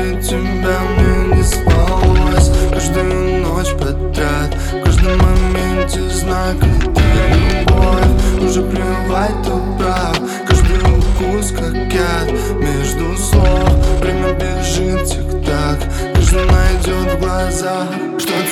ради тебя мне не спалось. Каждую ночь подряд, в каждом моменте знак, это любовь. Уже плевать, кто прав, каждый укус как яд между слов. Время бежит тик-так, каждый найдет в глазах, что